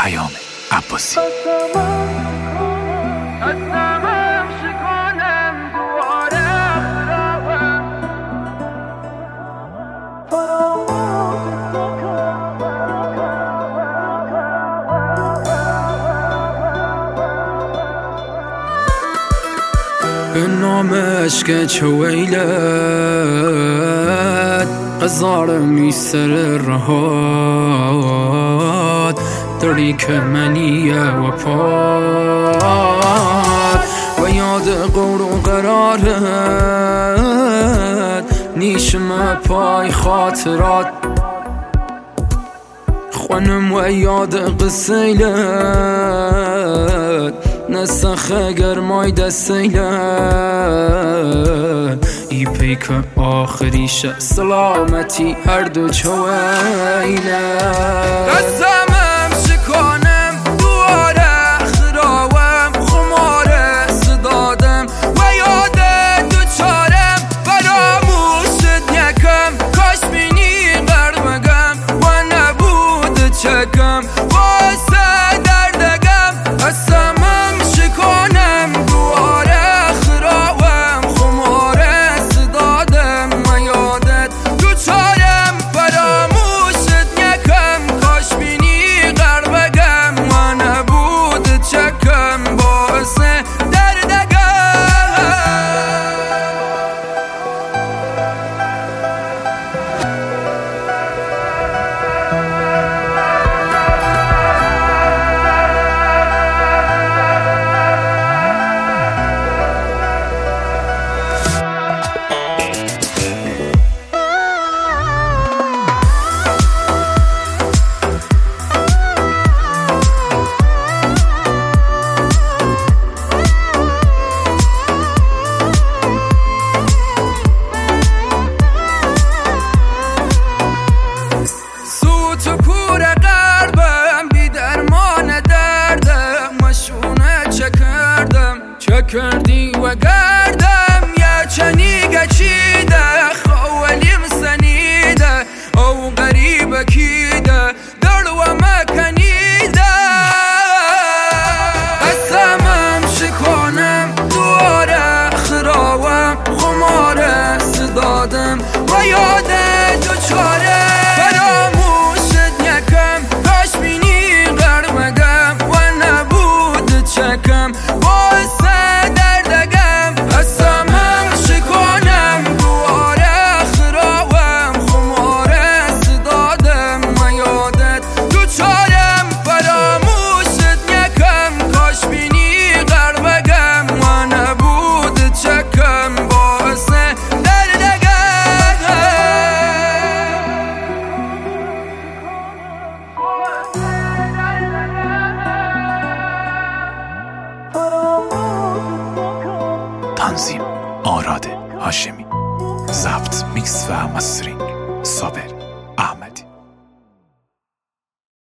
پیام عباسی. به نام عشق چه ویلت قزار میسر رهاد دری که منیه و پاد و یاد قور و قرارت نیشم پای خاطرات خونم و یاد قصیلت نسخ گرمای دستیلت ای پیک آخریش سلامتی هر دو چویلت قسمم شکانم دواره خراوم خماره صدادم و یاد دو چارم فراموشت نکم کاش بینی قرمگم و نبود چکم واسه دردگم قسمم شکانم دواره خراوم خماره صدادم و یادت دو چارم فراموشت نکم کاش بینی قربگم و نبود چکم باعث تو کور قلبم بی درمان دردم مشونه چه کردی و گردم یه چنیگه چیده خوالیم سنیده او غریبه کیده در و مکنیده قسمم شکانم دواره خراوم خماره صدادم و یاده دو چاره چکم باعث دردگم قسمم شکانم دواره خراوم خماره صدادم و یادت دو چارم فراموشت نکم کاش بینی قربگم و نبود چکم باعث تنظیم آراد هاشمی، ضبط میکس و مسترینگ صابر.